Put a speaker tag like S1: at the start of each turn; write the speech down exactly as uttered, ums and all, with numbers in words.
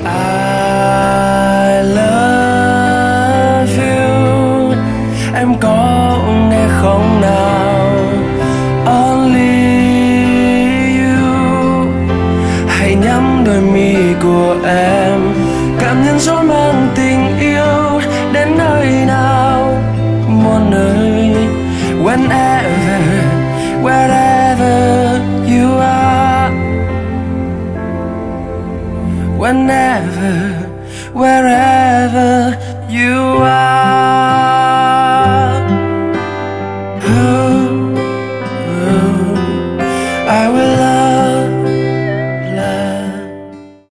S1: I love you. Em có nghe không nào? Only you. Hãy nhắm đôi mi của em, cảm nhận gió mang tình yêu đến nơi nào muôn nơi. Whenever, wherever you are. Whenever, wherever you are.